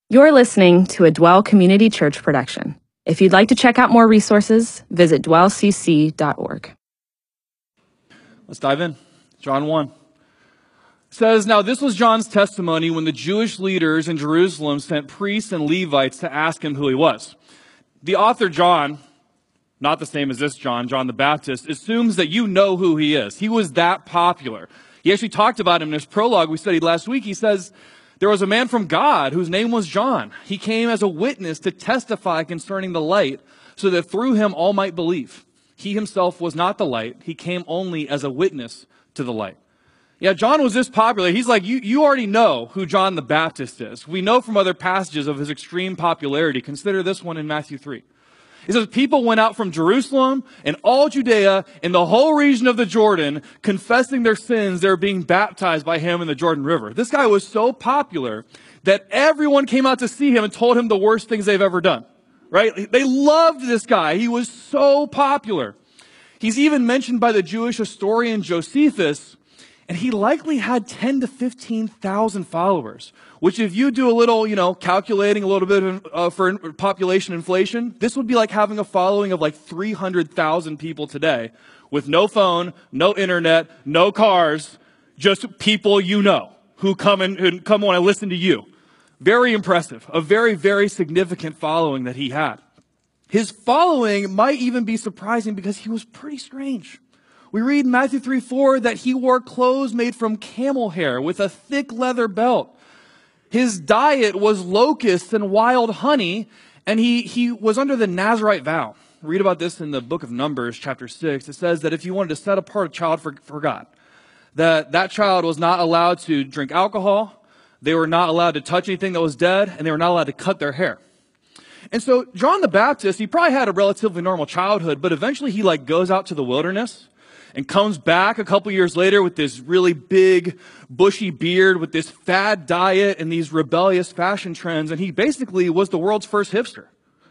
You're listening to a Dwell Community Church production. If you'd like to check out more resources, visit dwellcc.org. Let's dive in. John 1. It says, "Now this was John's testimony when the Jewish leaders in Jerusalem sent priests and Levites to ask him who he was." The author John, not the same as this John, John the Baptist, assumes that you know who he is. He was that popular. He actually talked about him in his prologue we studied last week. He says, "There was a man from God whose name was John. He came as a witness to testify concerning the light, so that through him all might believe. He himself was not the light. He came only as a witness to the light." Yeah, John was this popular. He's like, you already know who John the Baptist is. We know from other passages of his extreme popularity. Consider this one in Matthew 3. It says, "People went out from Jerusalem and all Judea and the whole region of the Jordan, confessing their sins. They were being baptized by him in the Jordan River." This guy was so popular that everyone came out to see him and told him the worst things they've ever done. Right? They loved this guy. He was so popular. He's even mentioned by the Jewish historian Josephus, and he likely had 10 to 15,000 followers, which if you do a little, calculating a little bit for population inflation, this would be like having a following of like 300,000 people today with no phone, no internet, no cars, just people who come want to listen to you. Very impressive. A very, very significant following that he had. His following might even be surprising because he was pretty strange. We read in Matthew 3:4 that he wore clothes made from camel hair with a thick leather belt. His diet was locusts and wild honey, and he was under the Nazirite vow. Read about this in the book of Numbers, chapter 6. It says that if you wanted to set apart a child for God, that child was not allowed to drink alcohol, they were not allowed to touch anything that was dead, and they were not allowed to cut their hair. And so John the Baptist, he probably had a relatively normal childhood, but eventually he goes out to the wilderness and comes back a couple years later with this really big, bushy beard, with this fad diet and these rebellious fashion trends, and he basically was the world's first hipster.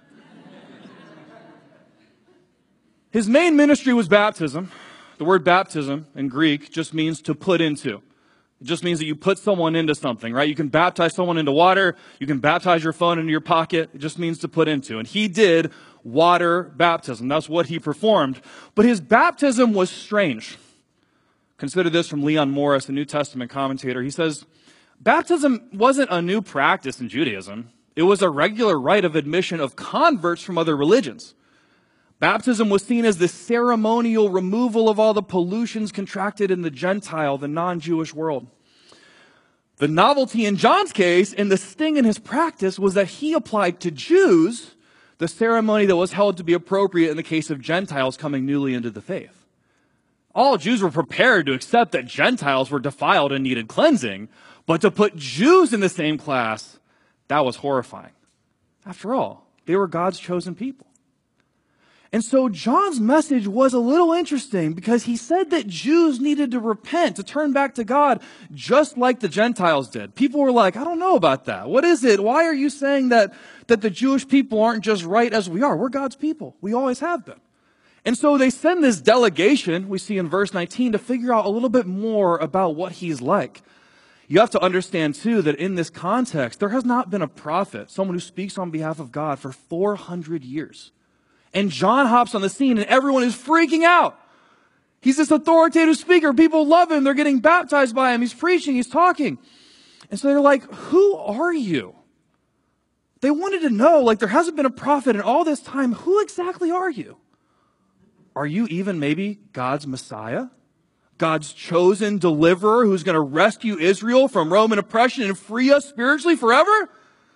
His main ministry was baptism. The word baptism in Greek just means to put into. It just means that you put someone into something, right? You can baptize someone into water. You can baptize your phone into your pocket. It just means to put into. And he did water baptism. That's what he performed. But his baptism was strange. Consider this from Leon Morris, a New Testament commentator. He says, baptism wasn't a new practice in Judaism. It was a regular rite of admission of converts from other religions. Baptism was seen as the ceremonial removal of all the pollutions contracted in the Gentile, the non-Jewish world. The novelty in John's case and the sting in his practice was that he applied to Jews the ceremony that was held to be appropriate in the case of Gentiles coming newly into the faith. All Jews were prepared to accept that Gentiles were defiled and needed cleansing, but to put Jews in the same class, that was horrifying. After all, they were God's chosen people. And so John's message was a little interesting because he said that Jews needed to repent, to turn back to God, just like the Gentiles did. People were like, I don't know about that. What is it? Why are you saying that the Jewish people aren't just right as we are? We're God's people. We always have been. And so they send this delegation, we see in verse 19, to figure out a little bit more about what he's like. You have to understand, too, that in this context, there has not been a prophet, someone who speaks on behalf of God, for 400 years. And John hops on the scene and everyone is freaking out. He's this authoritative speaker. People love him. They're getting baptized by him. He's preaching. He's talking. And so they're like, who are you? They wanted to know, there hasn't been a prophet in all this time. Who exactly are you? Are you even maybe God's Messiah? God's chosen deliverer who's going to rescue Israel from Roman oppression and free us spiritually forever?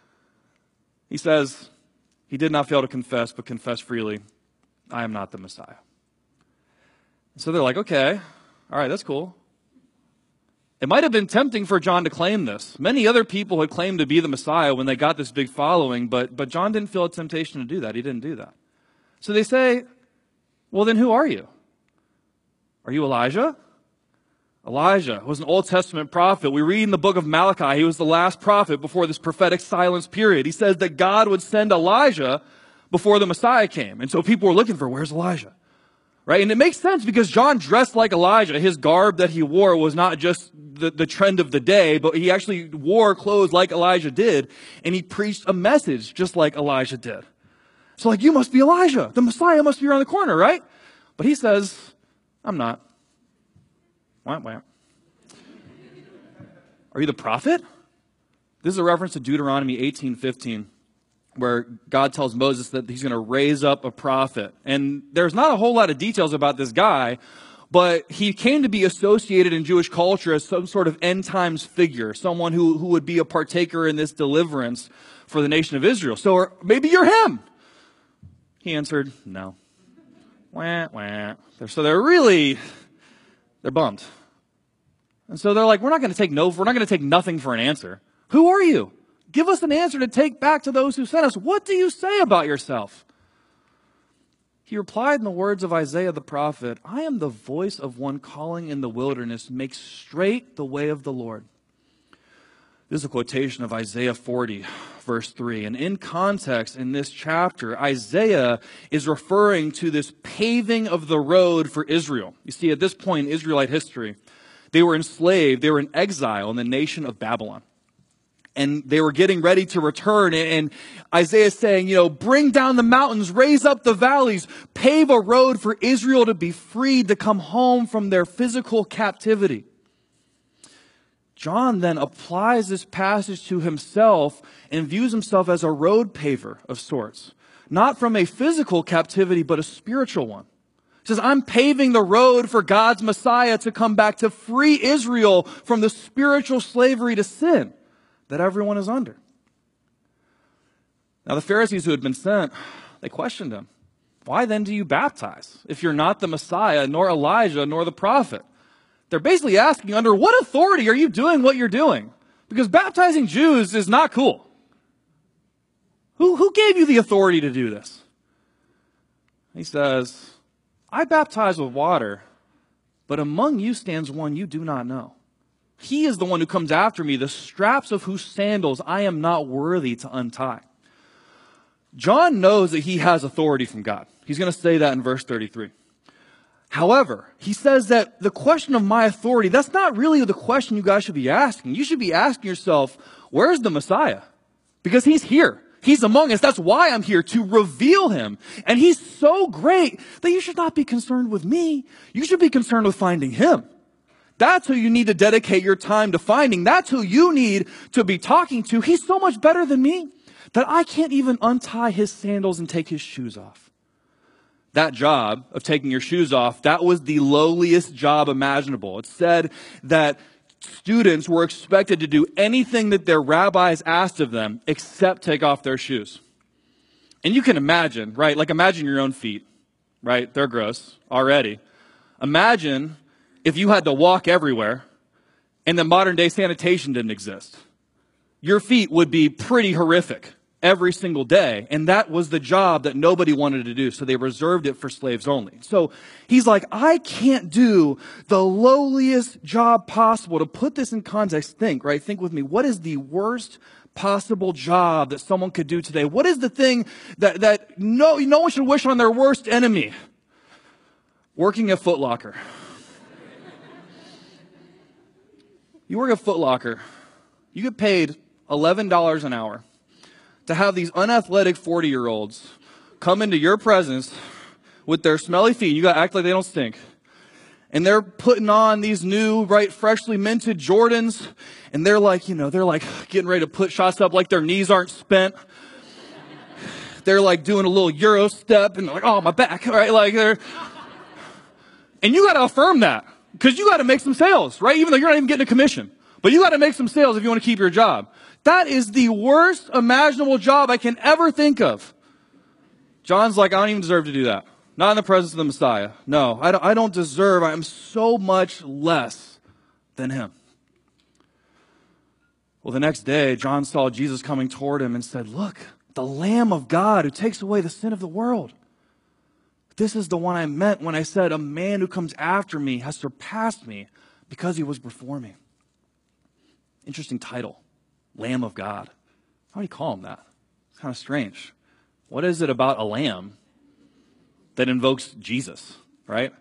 He says, he did not fail to confess, but confess freely, I am not the Messiah. So they're like, okay, all right, that's cool. It might have been tempting for John to claim this. Many other people had claimed to be the Messiah when they got this big following, but John didn't feel a temptation to do that. He didn't do that. So they say, well, then who are you? Are you Elijah? Elijah was an Old Testament prophet. We read in the book of Malachi, he was the last prophet before this prophetic silence period. He says that God would send Elijah before the Messiah came. And so people were looking for, where's Elijah? right? And it makes sense because John dressed like Elijah. His garb that he wore was not just the trend of the day, but he actually wore clothes like Elijah did, and he preached a message just like Elijah did. So like, you must be Elijah. The Messiah must be around the corner, right? But he says, I'm not. Wah, wah. Are you the prophet? This is a reference to Deuteronomy 18:15, where God tells Moses that he's going to raise up a prophet. And there's not a whole lot of details about this guy, but he came to be associated in Jewish culture as some sort of end times figure, someone who would be a partaker in this deliverance for the nation of Israel. So maybe you're him. He answered, no. Wah, wah. So they're bummed. And so they're like, we're not going to take no, we're not going to take nothing for an answer. Who are you? Give us an answer to take back to those who sent us. What do you say about yourself? He replied in the words of Isaiah the prophet, I am the voice of one calling in the wilderness, make straight the way of the Lord. This is a quotation of Isaiah 40, verse 3. And in context, in this chapter, Isaiah is referring to this paving of the road for Israel. You see, at this point in Israelite history, they were enslaved, they were in exile in the nation of Babylon. And they were getting ready to return. And Isaiah is saying, bring down the mountains, raise up the valleys, pave a road for Israel to be freed, to come home from their physical captivity. John then applies this passage to himself and views himself as a road paver of sorts. Not from a physical captivity, but a spiritual one. He says, I'm paving the road for God's Messiah to come back to free Israel from the spiritual slavery to sin that everyone is under. Now the Pharisees who had been sent, they questioned him. Why then do you baptize if you're not the Messiah, nor Elijah, nor the prophet? They're basically asking, under what authority are you doing what you're doing? Because baptizing Jews is not cool. Who gave you the authority to do this? He says, I baptize with water, but among you stands one you do not know. He is the one who comes after me, the straps of whose sandals I am not worthy to untie. John knows that he has authority from God. He's going to say that in verse 33. However, he says that the question of my authority, that's not really the question you guys should be asking. You should be asking yourself, where's the Messiah? Because he's here. He's among us. That's why I'm here, to reveal him. And he's so great that you should not be concerned with me. You should be concerned with finding him. That's who you need to dedicate your time to finding. That's who you need to be talking to. He's so much better than me that I can't even untie his sandals and take his shoes off. That job of taking your shoes off, that was the lowliest job imaginable. It said that students were expected to do anything that their rabbis asked of them except take off their shoes. And you can imagine, right? Like imagine your own feet, right? They're gross already. Imagine if you had to walk everywhere and the modern day sanitation didn't exist. Your feet would be pretty horrific every single day. And that was the job that nobody wanted to do. So they reserved it for slaves only. So he's like, I can't do the lowliest job possible. To put this in context, think with me. What is the worst possible job that someone could do today? What is the thing that no one should wish on their worst enemy? Working at Foot Locker. You work at Foot Locker. You get paid $11 an hour to have these unathletic 40-year-olds come into your presence with their smelly feet. You got to act like they don't stink. And they're putting on these new, freshly minted Jordans. And they're like getting ready to put shots up like their knees aren't spent. They're like doing a little Euro step and they're like, oh, my back, right? And you got to affirm that because you got to make some sales, right? Even though you're not even getting a commission. But you got to make some sales if you want to keep your job. That is the worst imaginable job I can ever think of. John's like, I don't even deserve to do that. Not in the presence of the Messiah. No, I don't deserve. I am so much less than him. Well, the next day, John saw Jesus coming toward him and said, look, the Lamb of God who takes away the sin of the world. This is the one I meant when I said a man who comes after me has surpassed me because he was before me. Interesting title. Lamb of God. How do you call him that? It's kind of strange. What is it about a lamb that invokes Jesus? right?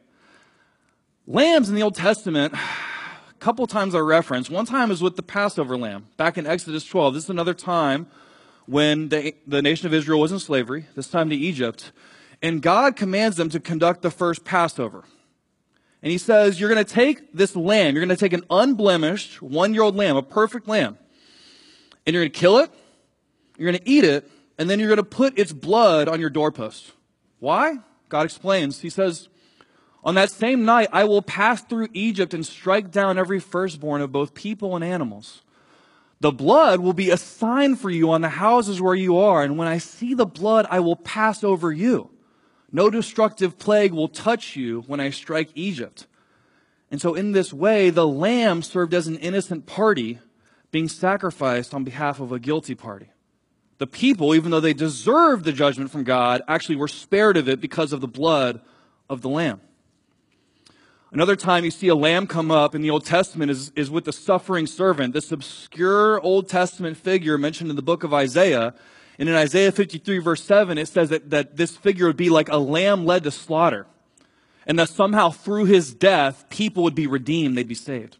Lambs in the Old Testament, a couple times are referenced. One time is with the Passover lamb, back in Exodus 12. This is another time when the nation of Israel was in slavery, this time to Egypt, and God commands them to conduct the first Passover. And he says, you're going to take this lamb, you're going to take an unblemished 1-year-old lamb, a perfect lamb, and you're going to kill it, you're going to eat it, and then you're going to put its blood on your doorpost. Why? God explains. He says, on that same night, I will pass through Egypt and strike down every firstborn of both people and animals. The blood will be a sign for you on the houses where you are, and when I see the blood, I will pass over you. No destructive plague will touch you when I strike Egypt. And so in this way, the lamb served as an innocent party being sacrificed on behalf of a guilty party. The people, even though they deserved the judgment from God, actually were spared of it because of the blood of the lamb. Another time you see a lamb come up in the Old Testament is with the suffering servant, this obscure Old Testament figure mentioned in the book of Isaiah. And in Isaiah 53 verse 7, it says that this figure would be like a lamb led to slaughter. And that somehow through his death, people would be redeemed, they'd be saved.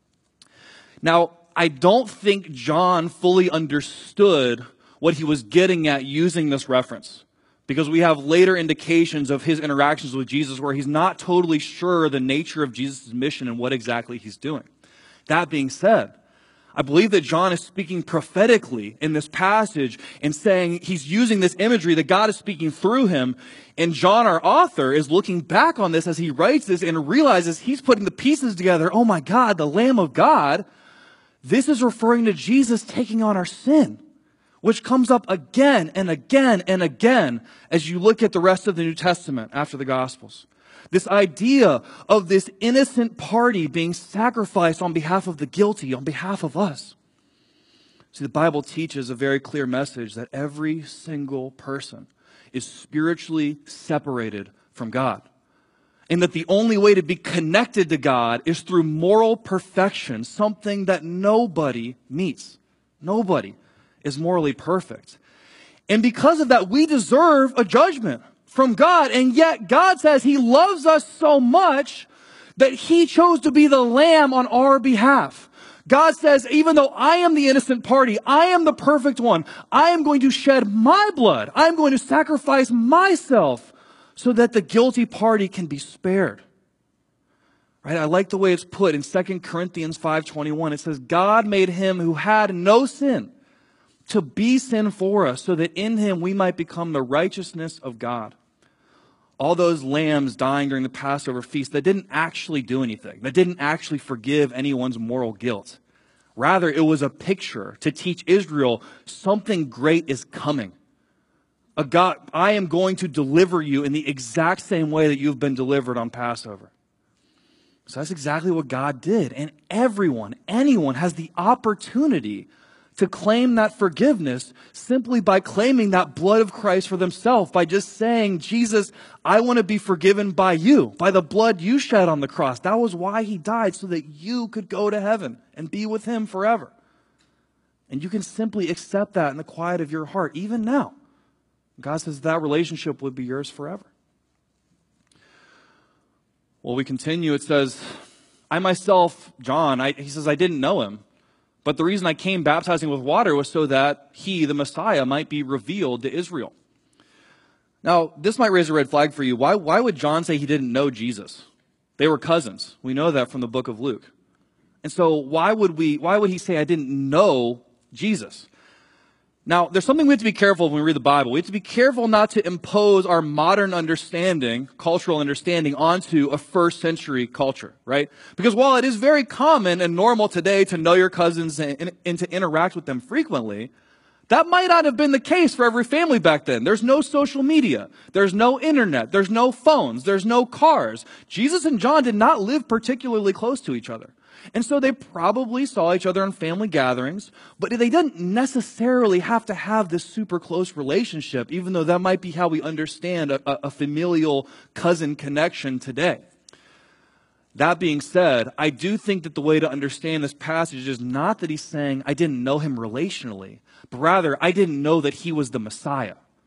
Now, I don't think John fully understood what he was getting at using this reference, because we have later indications of his interactions with Jesus where he's not totally sure the nature of Jesus' mission and what exactly he's doing. That being said, I believe that John is speaking prophetically in this passage and saying he's using this imagery that God is speaking through him. And John, our author, is looking back on this as he writes this and realizes he's putting the pieces together. Oh my God, the Lamb of God. This is referring to Jesus taking on our sin, which comes up again and again and again as you look at the rest of the New Testament after the Gospels. This idea of this innocent party being sacrificed on behalf of the guilty, on behalf of us. See, the Bible teaches a very clear message that every single person is spiritually separated from God. And that the only way to be connected to God is through moral perfection, something that nobody meets. Nobody is morally perfect. And because of that, we deserve a judgment from God. And yet God says he loves us so much that he chose to be the lamb on our behalf. God says, even though I am the innocent party, I am the perfect one, I am going to shed my blood. I'm going to sacrifice myself so that the guilty party can be spared. Right? I like the way it's put in 2 Corinthians 5:21. It says, God made him who had no sin to be sin for us, so that in him we might become the righteousness of God. All those lambs dying during the Passover feast, that didn't actually do anything. That didn't actually forgive anyone's moral guilt. Rather, it was a picture to teach Israel something great is coming. I am going to deliver you in the exact same way that you've been delivered on Passover. So that's exactly what God did. And anyone has the opportunity to claim that forgiveness simply by claiming that blood of Christ for themselves, by just saying, Jesus, I want to be forgiven by you, by the blood you shed on the cross. That was why he died, so that you could go to heaven and be with him forever. And you can simply accept that in the quiet of your heart, even now. God says that relationship would be yours forever. Well, we continue. It says, I myself, John, he says, I didn't know him. But the reason I came baptizing with water was so that he, the Messiah, might be revealed to Israel. Now, this might raise a red flag for you. Why would John say he didn't know Jesus? They were cousins. We know that from the book of Luke. And so why would he say I didn't know Jesus? Now, there's something we have to be careful of when we read the Bible. We have to be careful not to impose our modern understanding, cultural understanding, onto a first century culture, right? Because while it is very common and normal today to know your cousins and to interact with them frequently, that might not have been the case for every family back then. There's no social media. There's no internet. There's no phones. There's no cars. Jesus and John did not live particularly close to each other. And so they probably saw each other in family gatherings, but they didn't necessarily have to have this super close relationship, even though that might be how we understand a familial cousin connection today. That being said, I do think that the way to understand this passage is not that he's saying I didn't know him relationally, but rather I didn't know that he was the Messiah.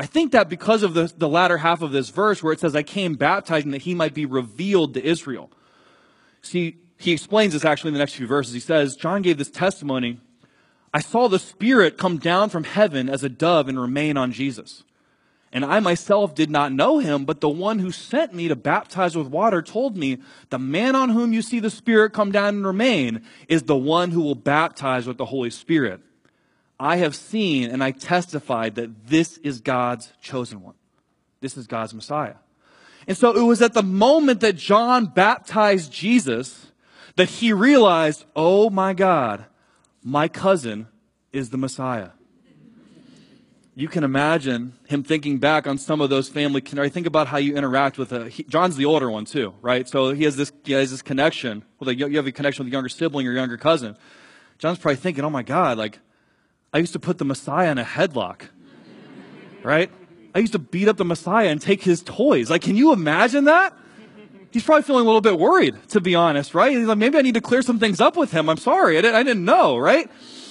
I think that because of the latter half of this verse where it says, I came baptizing that he might be revealed to Israel. See, he explains this actually in the next few verses. He says, John gave this testimony, I saw the Spirit come down from heaven as a dove and remain on Jesus. And I myself did not know him, but the one who sent me to baptize with water told me, the man on whom you see the Spirit come down and remain is the one who will baptize with the Holy Spirit. I have seen and I testified that this is God's chosen one. This is God's Messiah. And so it was at the moment that John baptized Jesus that he realized, oh my God, my cousin is the Messiah. You can imagine him thinking back on some of those family. I think about how you interact with John's the older one too, right? So he has this connection. Well, you have a connection with a younger sibling or younger cousin. John's probably thinking, oh my God, like I used to put the Messiah in a headlock, right? I used to beat up the Messiah and take his toys. Like, can you imagine that? He's probably feeling a little bit worried, to be honest, right? He's like, maybe I need to clear some things up with him. I'm sorry, I didn't know, right?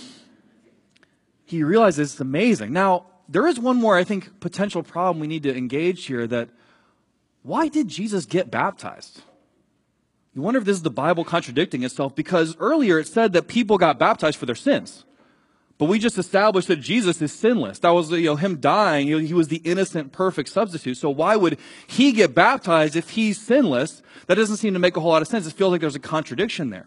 He realizes it's amazing. Now, there is one more, I think, potential problem we need to engage here, that why did Jesus get baptized? You wonder if this is the Bible contradicting itself, because earlier it said that people got baptized for their sins. But we just established that Jesus is sinless. That was, him dying. He was the innocent, perfect substitute. So why would he get baptized if he's sinless? That doesn't seem to make a whole lot of sense. It feels like there's a contradiction there.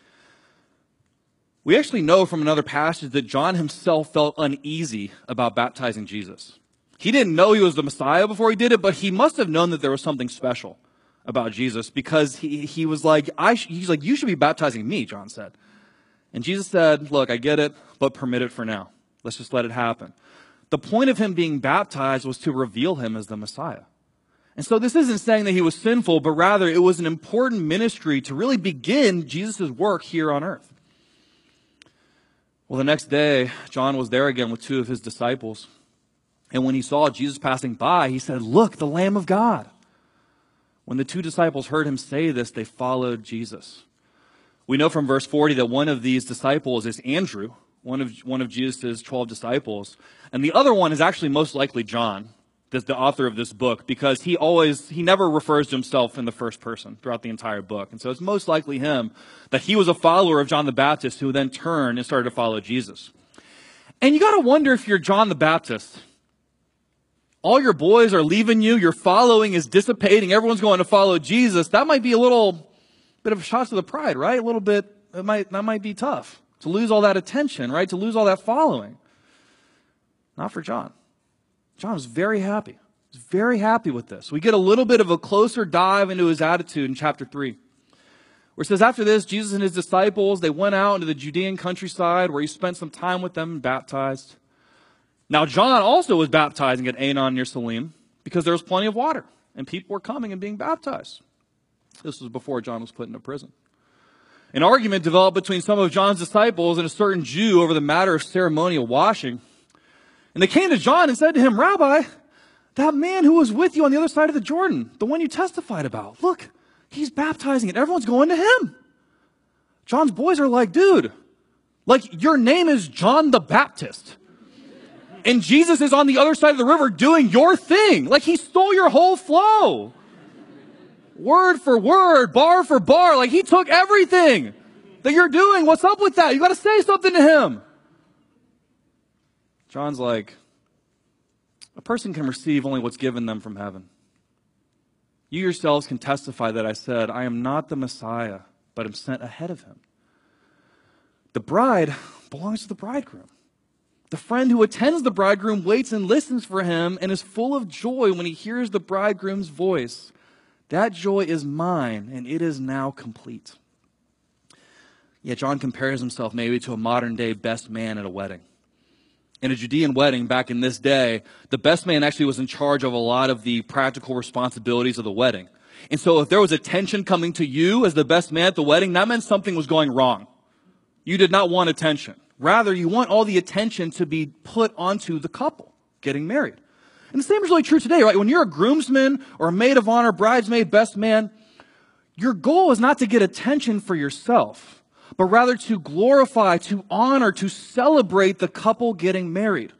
We actually know from another passage that John himself felt uneasy about baptizing Jesus. He didn't know he was the Messiah before he did it, but he must have known that there was something special about Jesus, because he was like, he's like, you should be baptizing me, John said. And Jesus said, look, I get it, but permit it for now. Let's just let it happen. The point of him being baptized was to reveal him as the Messiah. And so this isn't saying that he was sinful, but rather it was an important ministry to really begin Jesus' work here on earth. Well, the next day, John was there again with two of his disciples. And when he saw Jesus passing by, he said, look, the Lamb of God. When the two disciples heard him say this, they followed Jesus. We know from verse 40 that one of these disciples is Andrew, one of Jesus' 12 disciples. And the other one is actually most likely John, the author of this book, because he never refers to himself in the first person throughout the entire book. And so it's most likely him, that he was a follower of John the Baptist who then turned and started to follow Jesus. And you got to wonder, if you're John the Baptist, all your boys are leaving you, your following is dissipating, everyone's going to follow Jesus. That might be a little bit of a shot to the pride, right? A little bit, that might be tough to lose all that attention, right? To lose all that following. Not for John. John was very happy. He was very happy with this. We get a little bit of a closer dive into his attitude in chapter 3. Where it says, after this, Jesus and his disciples, they went out into the Judean countryside where he spent some time with them and baptized. Now John also was baptizing at Aenon near Salim because there was plenty of water and people were coming and being baptized. This was before John was put into prison. An argument developed between some of John's disciples and a certain Jew over the matter of ceremonial washing. And they came to John and said to him, Rabbi, that man who was with you on the other side of the Jordan, the one you testified about, look, he's baptizing and everyone's going to him. John's boys are like, dude, like your name is John the Baptist. And Jesus is on the other side of the river doing your thing. Like he stole your whole flow. Word for word, bar for bar. Like he took everything that you're doing. What's up with that? You got to say something to him. John's like, a person can receive only what's given them from heaven. You yourselves can testify that I said, I am not the Messiah, but am sent ahead of him. The bride belongs to the bridegroom. The friend who attends the bridegroom waits and listens for him and is full of joy when he hears the bridegroom's voice. That joy is mine, and it is now complete. Yet John compares himself maybe to a modern-day best man at a wedding. In a Judean wedding back in this day, the best man actually was in charge of a lot of the practical responsibilities of the wedding. And so if there was attention coming to you as the best man at the wedding, that meant something was going wrong. You did not want attention. Rather, you want all the attention to be put onto the couple getting married. And the same is really true today, right? When you're a groomsman or a maid of honor, bridesmaid, best man, your goal is not to get attention for yourself, but rather to glorify, to honor, to celebrate the couple getting married.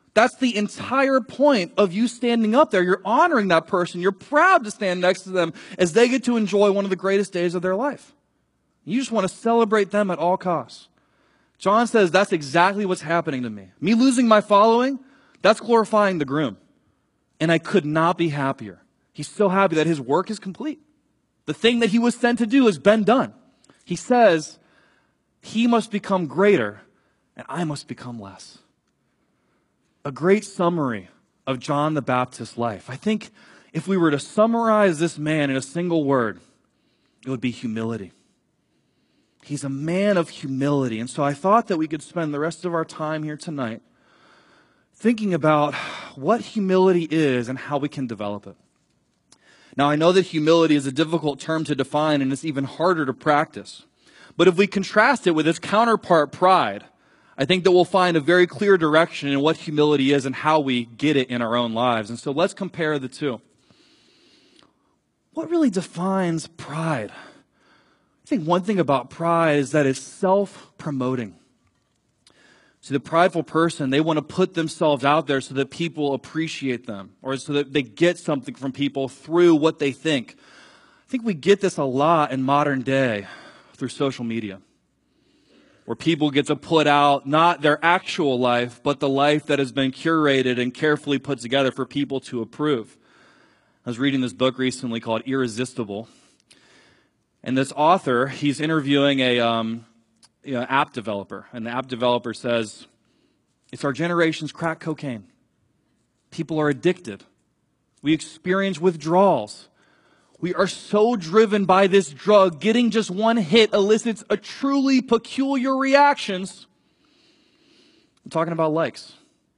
That's the entire point of you standing up there. You're honoring that person. You're proud to stand next to them as they get to enjoy one of the greatest days of their life. You just want to celebrate them at all costs. John says that's exactly what's happening to me. Me losing my following, that's glorifying the groom. And I could not be happier. He's so happy that his work is complete. The thing that he was sent to do has been done. He says, he must become greater and I must become less. A great summary of John the Baptist's life. I think if we were to summarize this man in a single word, it would be humility. He's a man of humility. And so I thought that we could spend the rest of our time here tonight thinking about what humility is and how we can develop it. Now, I know that humility is a difficult term to define and it's even harder to practice. But if we contrast it with its counterpart, pride, I think that we'll find a very clear direction in what humility is and how we get it in our own lives. And so let's compare the two. What really defines pride? I think one thing about pride is that it's self-promoting. See, the prideful person, they want to put themselves out there so that people appreciate them or so that they get something from people through what they think. I think we get this a lot in modern day through social media, where people get to put out not their actual life, but the life that has been curated and carefully put together for people to approve. I was reading this book recently called Irresistible. And this author, he's interviewing a app developer. And the app developer says, it's our generation's crack cocaine. People are addicted. We experience withdrawals. We are so driven by this drug, getting just one hit elicits a truly peculiar reactions. I'm talking about likes.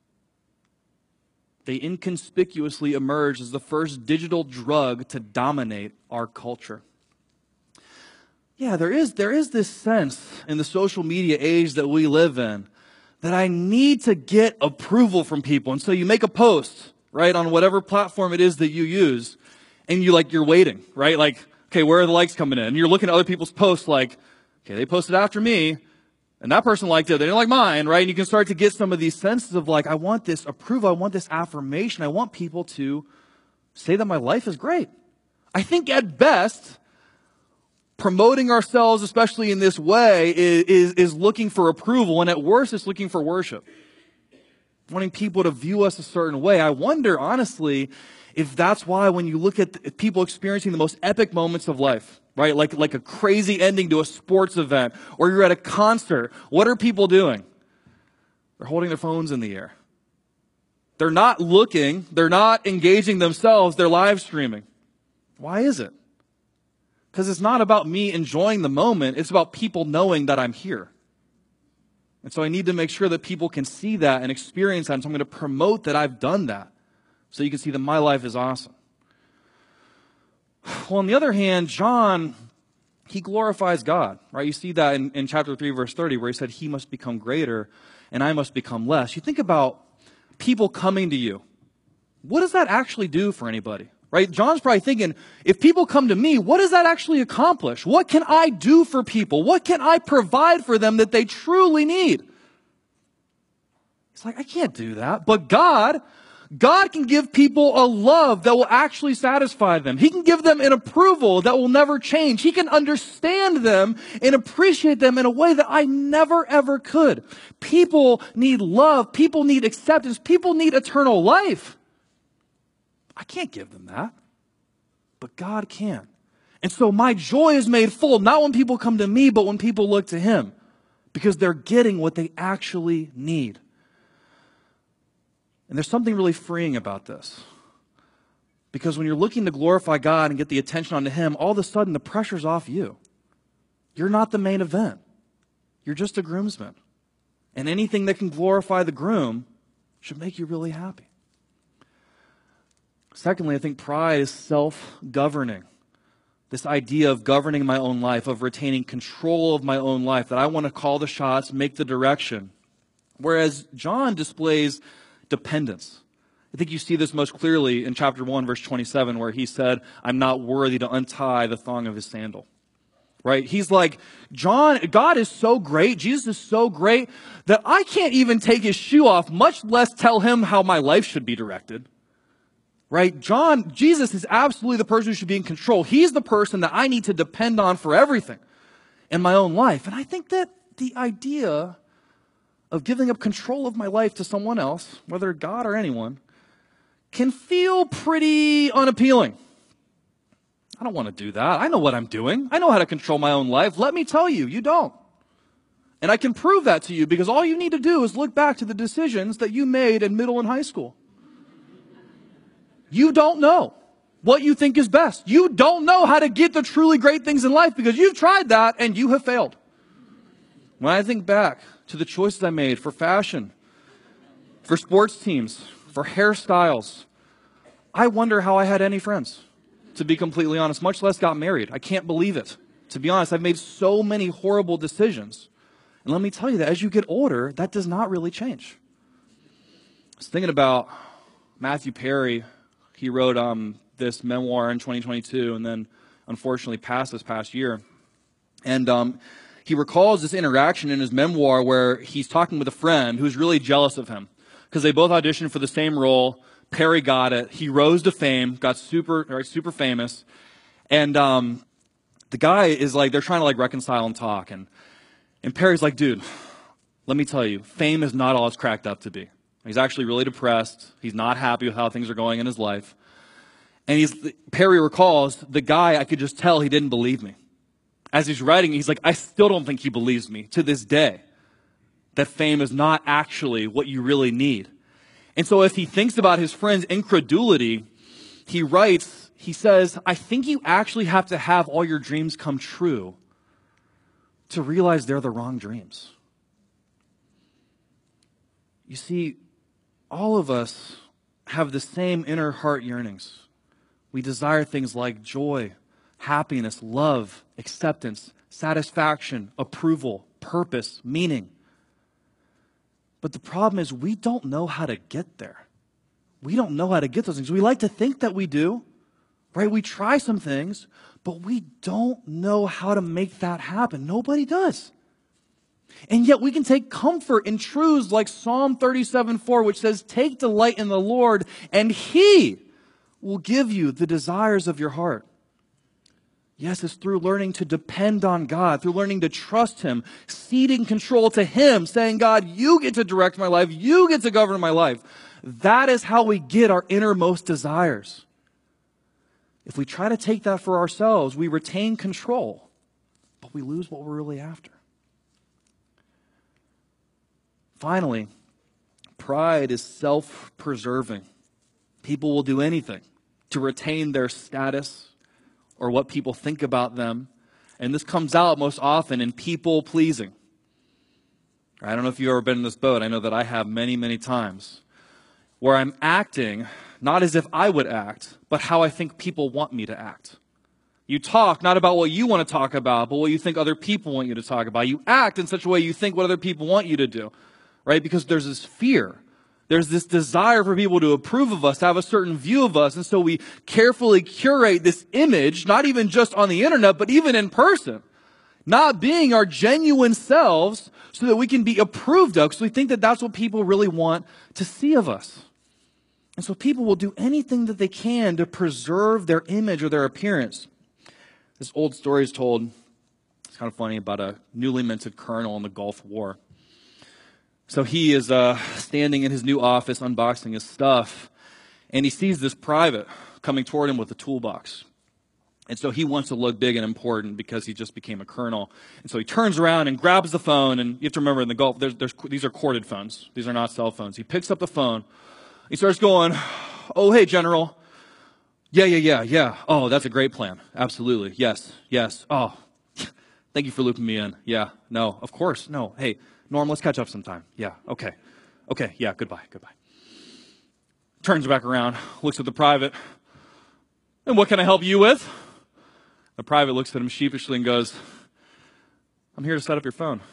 They inconspicuously emerge as the first digital drug to dominate our culture. Yeah, there is this sense in the social media age that we live in that I need to get approval from people. And so you make a post, right, on whatever platform it is that you use. And you're waiting, right? Like, okay, where are the likes coming in? And you're looking at other people's posts like, okay, they posted after me, and that person liked it. They didn't like mine, right? And you can start to get some of these senses of like, I want this approval. I want this affirmation. I want people to say that my life is great. I think at best, promoting ourselves, especially in this way, is looking for approval. And at worst, it's looking for worship. Wanting people to view us a certain way. I wonder, honestly, if that's why when you look at people experiencing the most epic moments of life, right? Like a crazy ending to a sports event, or you're at a concert, what are people doing? They're holding their phones in the air. They're not looking, they're not engaging themselves, they're live streaming. Why is it? Because it's not about me enjoying the moment, it's about people knowing that I'm here. And so I need to make sure that people can see that and experience that, and so I'm going to promote that I've done that. So you can see that my life is awesome. Well, on the other hand, John, he glorifies God, right? You see that in chapter 3, verse 30, where he said, he must become greater and I must become less. You think about people coming to you. What does that actually do for anybody, right? John's probably thinking, if people come to me, what does that actually accomplish? What can I do for people? What can I provide for them that they truly need? It's like, I can't do that. But God can give people a love that will actually satisfy them. He can give them an approval that will never change. He can understand them and appreciate them in a way that I never ever could. People need love. People need acceptance. People need eternal life. I can't give them that, but God can. And so my joy is made full, not when people come to me, but when people look to Him, because they're getting what they actually need. And there's something really freeing about this. Because when you're looking to glorify God and get the attention onto Him, all of a sudden the pressure's off you. You're not the main event. You're just a groomsman. And anything that can glorify the groom should make you really happy. Secondly, I think pride is self-governing. This idea of governing my own life, of retaining control of my own life, that I want to call the shots, make the direction. Whereas John displays dependence. I think you see this most clearly in chapter 1, verse 27, where he said, I'm not worthy to untie the thong of his sandal. right? He's like, God is so great, Jesus is so great, that I can't even take his shoe off, much less tell him how my life should be directed. Right? Jesus is absolutely the person who should be in control. He's the person that I need to depend on for everything in my own life. And I think that the idea of giving up control of my life to someone else, whether God or anyone, can feel pretty unappealing. I don't want to do that. I know what I'm doing. I know how to control my own life. Let me tell you, you don't. And I can prove that to you because all you need to do is look back to the decisions that you made in middle and high school. You don't know what you think is best. You don't know how to get the truly great things in life because you've tried that and you have failed. When I think back to the choices I made for fashion, for sports teams, for hairstyles, I wonder how I had any friends, to be completely honest, much less got married. I can't believe it. To be honest, I've made so many horrible decisions. And let me tell you that as you get older, that does not really change. I was thinking about Matthew Perry. He wrote this memoir in 2022 and then unfortunately passed this past year. And he recalls this interaction in his memoir where he's talking with a friend who's really jealous of him because they both auditioned for the same role. Perry got it. He rose to fame, got super famous. And the guy is like, they're trying to like reconcile and talk. And Perry's like, dude, let me tell you, fame is not all it's cracked up to be. He's actually really depressed. He's not happy with how things are going in his life. And Perry recalls, the guy, I could just tell he didn't believe me. As he's writing, he's like, I still don't think he believes me to this day that fame is not actually what you really need. And so as he thinks about his friend's incredulity, he writes, he says, I think you actually have to have all your dreams come true to realize they're the wrong dreams. You see, all of us have the same inner heart yearnings. We desire things like joy, happiness, love, acceptance, satisfaction, approval, purpose, meaning. But the problem is we don't know how to get there. We don't know how to get those things. We like to think that we do, right? We try some things, but we don't know how to make that happen. Nobody does. And yet we can take comfort in truths like Psalm 37:4, which says, take delight in the Lord, and He will give you the desires of your heart. Yes, it's through learning to depend on God, through learning to trust Him, ceding control to Him, saying, God, you get to direct my life, you get to govern my life. That is how we get our innermost desires. If we try to take that for ourselves, we retain control, but we lose what we're really after. Finally, pride is self-preserving. People will do anything to retain their status or what people think about them. And this comes out most often in people-pleasing. I don't know if you've ever been in this boat. I know that I have many, many times where I'm acting not as if I would act, but how I think people want me to act. You talk not about what you want to talk about, but what you think other people want you to talk about. You act in such a way you think what other people want you to do. Right? Because there's this fear. There's this desire for people to approve of us, to have a certain view of us. And so we carefully curate this image, not even just on the internet, but even in person. Not being our genuine selves so that we can be approved of, because we think that that's what people really want to see of us. And so people will do anything that they can to preserve their image or their appearance. This old story is told, it's kind of funny, about a newly minted colonel in the Gulf War. So he is standing in his new office, unboxing his stuff, and he sees this private coming toward him with a toolbox. And so he wants to look big and important because he just became a colonel. And so he turns around and grabs the phone, and you have to remember in the Gulf, these are corded phones. These are not cell phones. He picks up the phone. He starts going, oh, hey, General. Yeah. Oh, that's a great plan. Absolutely. Yes. Oh, thank you for looping me in. Yeah, no, of course. No, hey. Norm, let's catch up sometime. Yeah, okay, yeah, goodbye. Turns back around, looks at the private. And what can I help you with? The private looks at him sheepishly and goes, I'm here to set up your phone.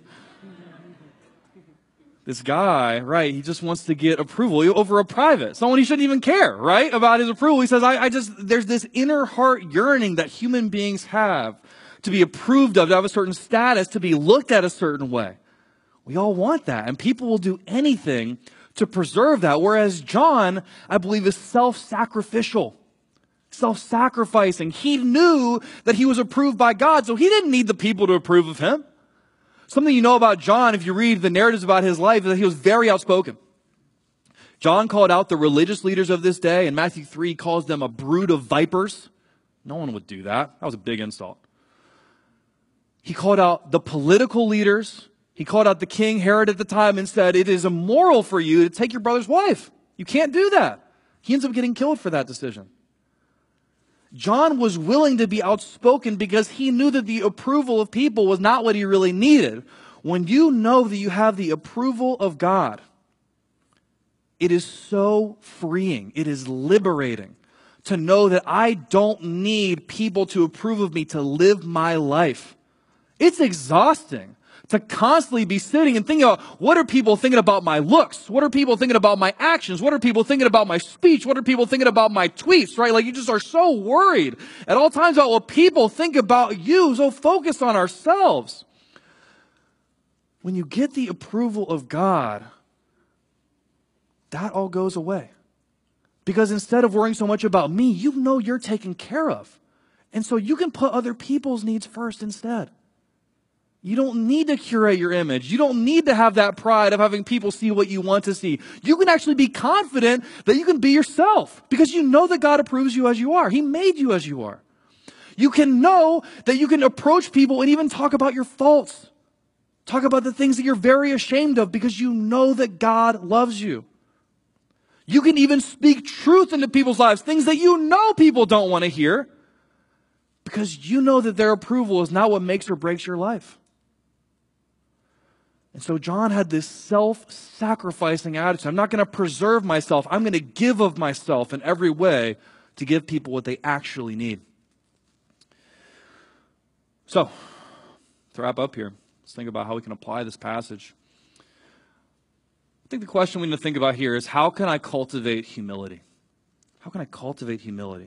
This guy, right, he just wants to get approval over a private. Someone he shouldn't even care, right, about his approval. He says, there's this inner heart yearning that human beings have to be approved of, to have a certain status, to be looked at a certain way. We all want that, and people will do anything to preserve that, whereas John, I believe, is self-sacrificial, self-sacrificing. He knew that he was approved by God, so he didn't need the people to approve of him. Something you know about John, if you read the narratives about his life, is that he was very outspoken. John called out the religious leaders of this day. In Matthew 3, he calls them a brood of vipers. No one would do that. That was a big insult. He called out the political leaders. He called out the king, Herod, at the time, and said, it is immoral for you to take your brother's wife. You can't do that. He ends up getting killed for that decision. John was willing to be outspoken because he knew that the approval of people was not what he really needed. When you know that you have the approval of God, it is so freeing. It is liberating to know that I don't need people to approve of me to live my life. It's exhausting to constantly be sitting and thinking about, what are people thinking about my looks? What are people thinking about my actions? What are people thinking about my speech? What are people thinking about my tweets, right? Like, you just are so worried at all times about what people think about you, so focused on ourselves. When you get the approval of God, that all goes away. Because instead of worrying so much about me, you know you're taken care of. And so you can put other people's needs first instead. You don't need to curate your image. You don't need to have that pride of having people see what you want to see. You can actually be confident that you can be yourself because you know that God approves you as you are. He made you as you are. You can know that you can approach people and even talk about your faults. Talk about the things that you're very ashamed of because you know that God loves you. You can even speak truth into people's lives, things that you know people don't want to hear, because you know that their approval is not what makes or breaks your life. And so John had this self-sacrificing attitude. I'm not going to preserve myself. I'm going to give of myself in every way to give people what they actually need. So, to wrap up here, let's think about how we can apply this passage. I think the question we need to think about here is, how can I cultivate humility? How can I cultivate humility?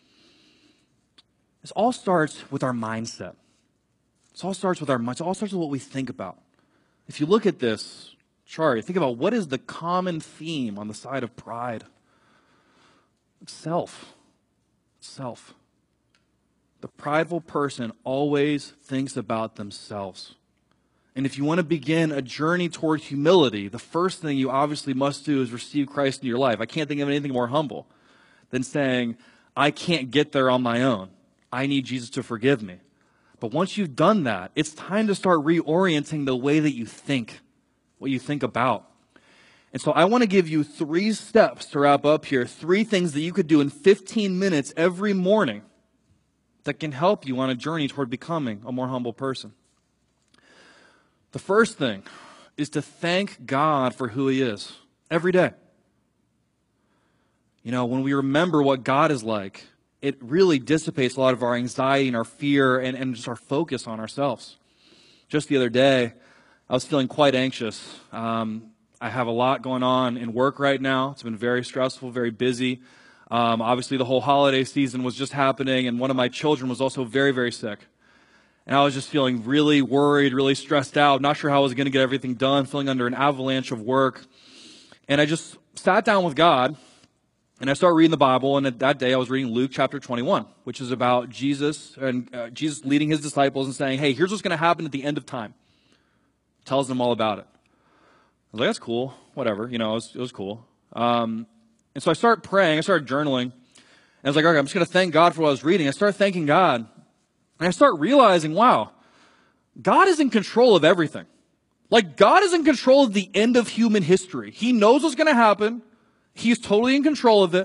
This all starts with our mindset. It all starts with our mind. It all starts with what we think about. If you look at this chart, think about what is the common theme on the side of pride. It's self. Self. The prideful person always thinks about themselves. And if you want to begin a journey toward humility, the first thing you obviously must do is receive Christ into your life. I can't think of anything more humble than saying, I can't get there on my own. I need Jesus to forgive me. But once you've done that, it's time to start reorienting the way that you think, what you think about. And so I want to give you 3 steps to wrap up here, 3 things that you could do in 15 minutes every morning that can help you on a journey toward becoming a more humble person. The first thing is to thank God for who He is every day. You know, when we remember what God is like, it really dissipates a lot of our anxiety and our fear and just our focus on ourselves. Just the other day, I was feeling quite anxious. I have a lot going on in work right now. It's been very stressful, very busy. Obviously, the whole holiday season was just happening, and one of my children was also very, very sick. And I was just feeling really worried, really stressed out, not sure how I was going to get everything done, feeling under an avalanche of work. And I just sat down with God, and I started reading the Bible, and that day I was reading Luke chapter 21, which is about Jesus and Jesus leading His disciples and saying, hey, here's what's going to happen at the end of time. Tells them all about it. I was like, that's cool, whatever, you know, it was cool. And so I started praying, I started journaling, and I was like, okay, I'm just going to thank God for what I was reading. I started thanking God, and I started realizing, wow, God is in control of everything. Like, God is in control of the end of human history. He knows what's going to happen. He's totally in control of it.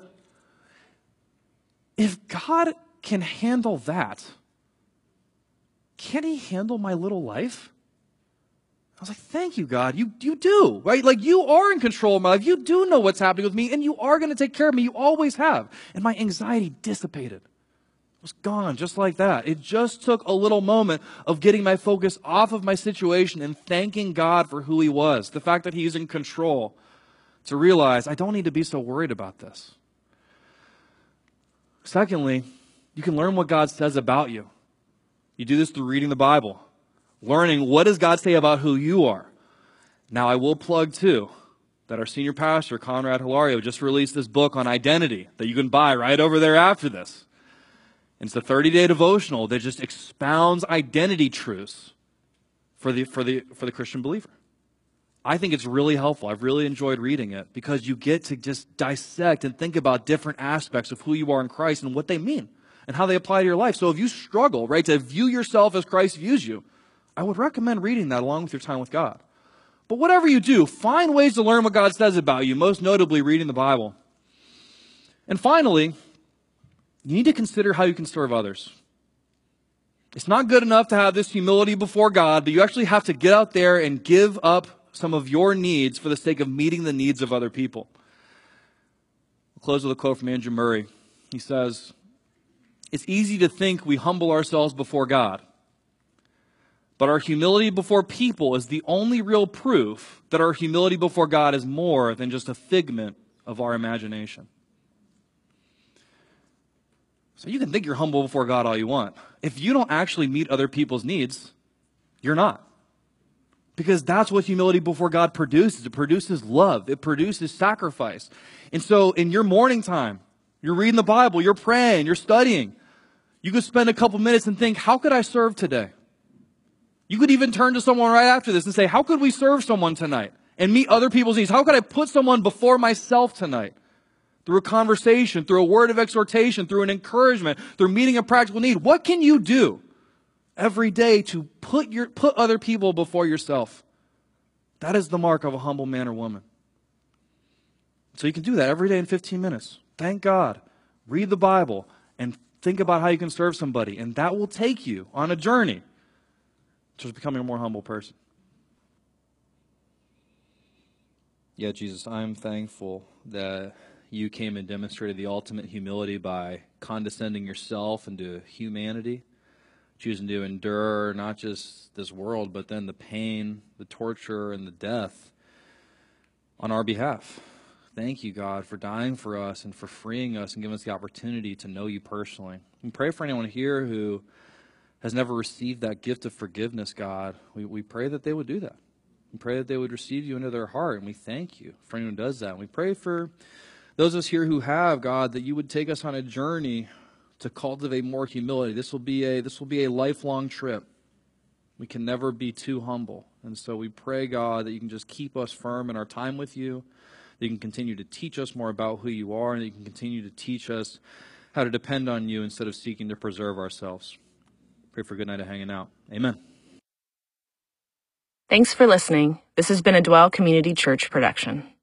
If God can handle that, can He handle my little life? I was like, thank you, God. You do, right? Like, you are in control of my life. You do know what's happening with me, and you are going to take care of me. You always have. And my anxiety dissipated. It was gone just like that. It just took a little moment of getting my focus off of my situation and thanking God for who He was, the fact that He's in control, to realize I don't need to be so worried about this. Secondly, you can learn what God says about you. You do this through reading the Bible, learning what does God say about who you are. Now, I will plug, too, that our senior pastor, Conrad Hilario, just released this book on identity that you can buy right over there after this. And it's a 30-day devotional that just expounds identity truths for the Christian believer. I think it's really helpful. I've really enjoyed reading it because you get to just dissect and think about different aspects of who you are in Christ and what they mean and how they apply to your life. So if you struggle, right, to view yourself as Christ views you, I would recommend reading that along with your time with God. But whatever you do, find ways to learn what God says about you, most notably reading the Bible. And finally, you need to consider how you can serve others. It's not good enough to have this humility before God, but you actually have to get out there and give up some of your needs for the sake of meeting the needs of other people. I'll close with a quote from Andrew Murray. He says, "It's easy to think we humble ourselves before God, but our humility before people is the only real proof that our humility before God is more than just a figment of our imagination." So you can think you're humble before God all you want. If you don't actually meet other people's needs, you're not. Because that's what humility before God produces. It produces love. It produces sacrifice. And so in your morning time, you're reading the Bible, you're praying, you're studying. You could spend a couple minutes and think, how could I serve today? You could even turn to someone right after this and say, how could we serve someone tonight and meet other people's needs? How could I put someone before myself tonight? Through a conversation, through a word of exhortation, through an encouragement, through meeting a practical need. What can you do every day to put other people before yourself? That is the mark of a humble man or woman. So you can do that every day in 15 minutes. Thank God. Read the Bible and think about how you can serve somebody. And that will take you on a journey towards becoming a more humble person. Yeah, Jesus, I'm thankful that you came and demonstrated the ultimate humility by condescending yourself into humanity, choosing to endure not just this world, but then the pain, the torture, and the death on our behalf. Thank you, God, for dying for us and for freeing us and giving us the opportunity to know you personally. And pray for anyone here who has never received that gift of forgiveness, God. We pray that they would do that. We pray that they would receive you into their heart, and we thank you for anyone who does that. And we pray for those of us here who have, God, that you would take us on a journey to cultivate more humility. This will be a lifelong trip. We can never be too humble. And so we pray, God, that you can just keep us firm in our time with you, that you can continue to teach us more about who you are, and that you can continue to teach us how to depend on you instead of seeking to preserve ourselves. Pray for a good night of hanging out. Amen. Thanks for listening. This has been a Dwell Community Church production.